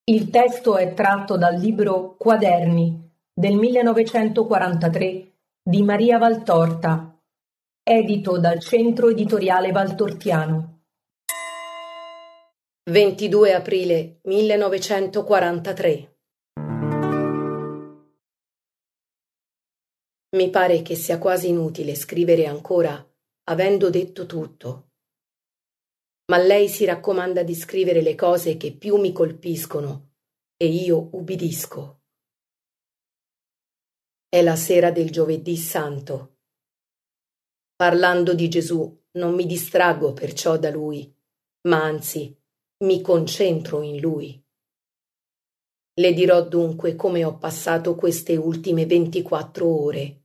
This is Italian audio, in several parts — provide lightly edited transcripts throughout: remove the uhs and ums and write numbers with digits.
Il testo è tratto dal libro Quaderni del 1943 di Maria Valtorta, edito dal Centro Editoriale Valtortiano. 22 aprile 1943. Mi pare che sia quasi inutile scrivere ancora, avendo detto tutto. Ma lei si raccomanda di scrivere le cose che più mi colpiscono e io ubbidisco. È la sera del Giovedì Santo. Parlando di Gesù non mi distraggo perciò da Lui, ma anzi mi concentro in Lui. Le dirò dunque come ho passato queste ultime 24 ore.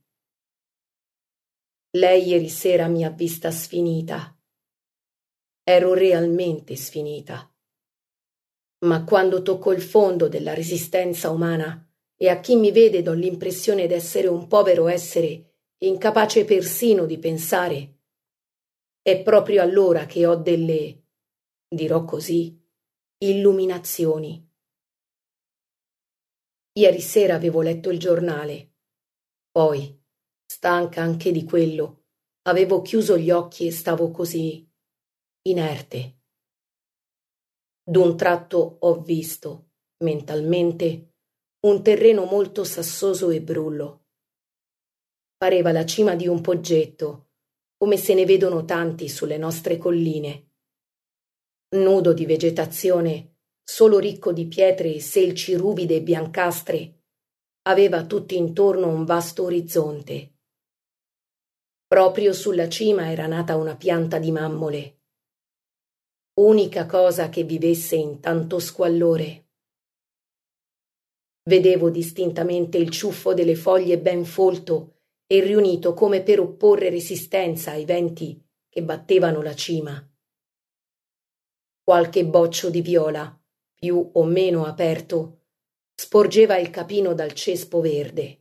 Lei ieri sera mi ha vista sfinita. Ero realmente sfinita. Ma quando tocco il fondo della resistenza umana e a chi mi vede do l'impressione d'essere un povero essere incapace persino di pensare, è proprio allora che ho delle, dirò così, illuminazioni. Ieri sera avevo letto il giornale. Poi, stanca anche di quello, avevo chiuso gli occhi e stavo così, inerte. D'un tratto ho visto, mentalmente, un terreno molto sassoso e brullo. Pareva la cima di un poggetto, come se ne vedono tanti sulle nostre colline. Nudo di vegetazione, solo ricco di pietre e selci ruvide e biancastre, aveva tutt'intorno un vasto orizzonte. Proprio sulla cima era nata una pianta di mammole. Unica cosa che vivesse in tanto squallore. Vedevo distintamente il ciuffo delle foglie ben folto e riunito come per opporre resistenza ai venti che battevano la cima. Qualche boccio di viola, più o meno aperto, sporgeva il capino dal cespo verde.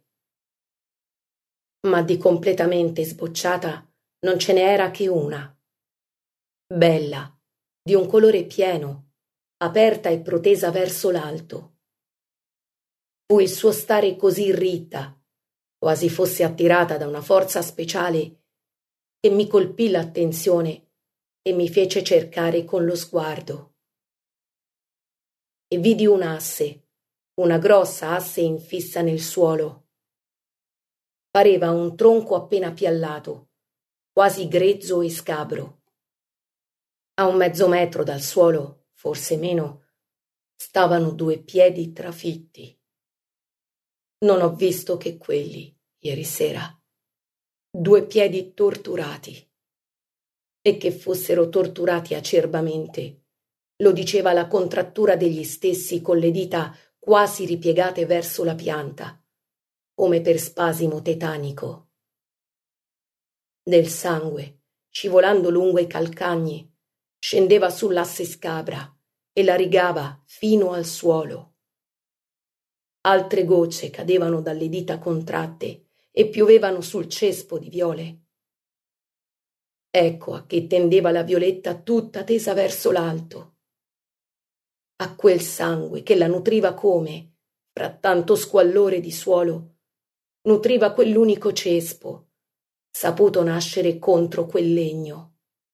Ma di completamente sbocciata non ce n'era che una. Bella, di un colore pieno, aperta e protesa verso l'alto. Fu il suo stare così ritta, quasi fosse attirata da una forza speciale, che mi colpì l'attenzione e mi fece cercare con lo sguardo. E vidi un'asse, una grossa asse infissa nel suolo. Pareva un tronco appena piallato, quasi grezzo e scabro. A 1/2 metro dal suolo, forse meno, stavano 2 piedi trafitti. Non ho visto che quelli, ieri sera. 2 piedi torturati. E che fossero torturati acerbamente, lo diceva la contrattura degli stessi con le dita quasi ripiegate verso la pianta, come per spasimo tetanico. Del sangue, scivolando lungo i calcagni, scendeva sull'asse scabra e la rigava fino al suolo. Altre gocce cadevano dalle dita contratte e piovevano sul cespo di viole. Ecco a che tendeva la violetta tutta tesa verso l'alto. A quel sangue che la nutriva come, fra tanto squallore di suolo, nutriva quell'unico cespo, saputo nascere contro quel legno.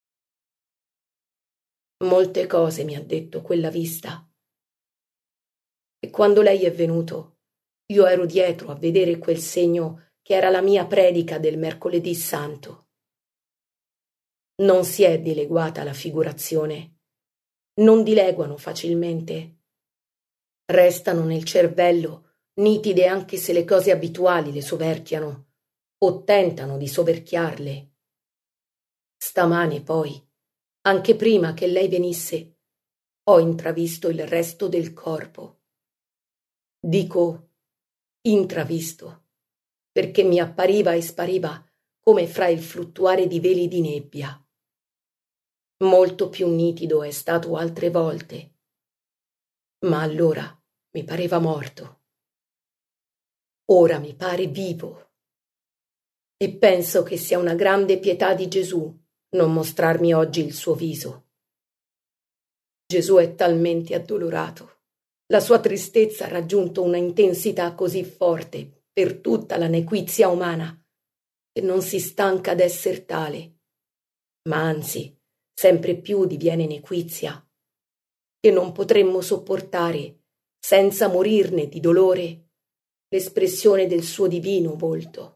Molte cose mi ha detto quella vista. E quando lei è venuto, io ero dietro a vedere quel segno che era la mia predica del mercoledì santo. Non si è dileguata la figurazione. Non dileguano facilmente. Restano nel cervello, nitide anche se le cose abituali le soverchiano, o tentano di soverchiarle. Stamane poi, anche prima che lei venisse, ho intravisto il resto del corpo. Dico intravisto, perché mi appariva e spariva come fra il fluttuare di veli di nebbia. Molto più nitido è stato altre volte, ma allora mi pareva morto. Ora mi pare vivo. E penso che sia una grande pietà di Gesù non mostrarmi oggi il suo viso. Gesù è talmente addolorato, La sua tristezza ha raggiunto una intensità così forte per tutta la nequizia umana che non si stanca d'esser tale, ma anzi sempre più diviene nequizia, che non potremmo sopportare, senza morirne di dolore, l'espressione del suo divino volto.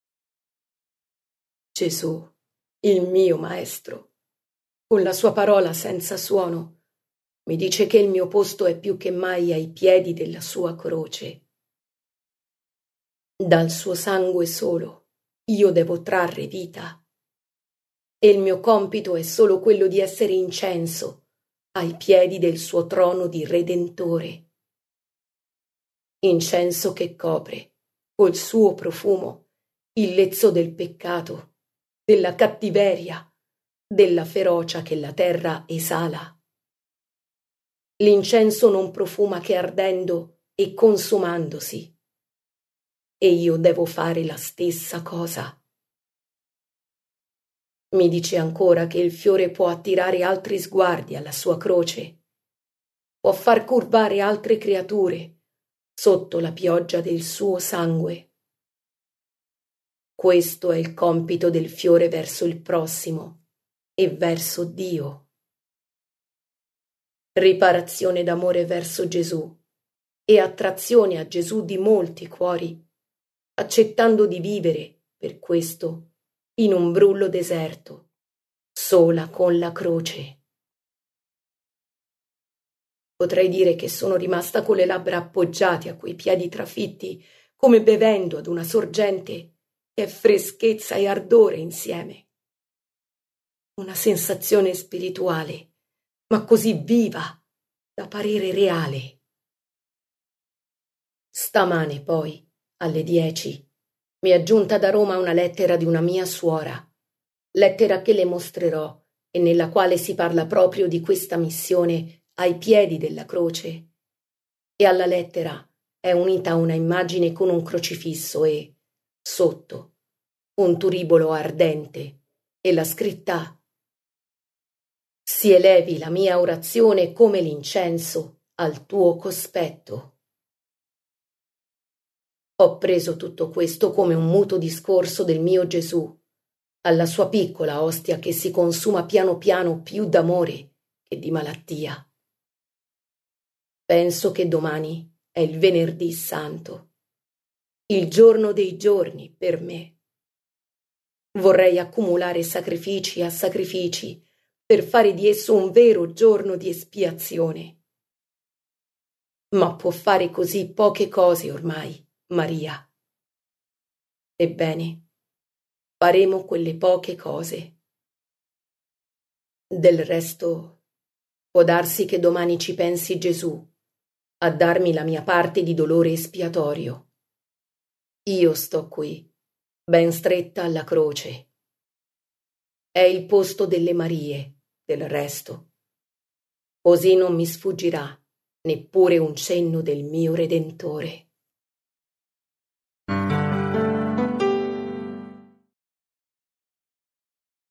Gesù, il mio Maestro, con la sua parola senza suono, mi dice che il mio posto è più che mai ai piedi della sua croce. Dal suo sangue solo io devo trarre vita, e il mio compito è solo quello di essere incenso ai piedi del suo trono di Redentore. Incenso che copre, col suo profumo, il lezzo del peccato, della cattiveria, della ferocia che la terra esala. L'incenso non profuma che ardendo e consumandosi, e io devo fare la stessa cosa. Mi dice ancora che il fiore può attirare altri sguardi alla sua croce, può far curvare altre creature sotto la pioggia del suo sangue. Questo è il compito del fiore verso il prossimo e verso Dio. Riparazione d'amore verso Gesù e attrazione a Gesù di molti cuori, accettando di vivere, per questo, in un brullo deserto, sola con la croce. Potrei dire che sono rimasta con le labbra appoggiate a quei piedi trafitti, come bevendo ad una sorgente che è freschezza e ardore insieme. Una sensazione spirituale, ma così viva da parere reale. Stamane poi, alle 10, mi è giunta da Roma una lettera di una mia suora, lettera che le mostrerò e nella quale si parla proprio di questa missione ai piedi della croce, e alla lettera è unita una immagine con un crocifisso e, sotto, un turibolo ardente e la scritta: «Si elevi la mia orazione come l'incenso al tuo cospetto». Ho preso tutto questo come un muto discorso del mio Gesù, alla sua piccola ostia che si consuma piano piano più d'amore che di malattia. Penso che domani è il venerdì santo, il giorno dei giorni per me. Vorrei accumulare sacrifici a sacrifici per fare di esso un vero giorno di espiazione. Ma può fare così poche cose ormai, Maria. Ebbene, faremo quelle poche cose. Del resto, può darsi che domani ci pensi Gesù a darmi la mia parte di dolore espiatorio. Io sto qui, ben stretta alla croce. È il posto delle Marie, del resto. Così non mi sfuggirà neppure un cenno del mio Redentore.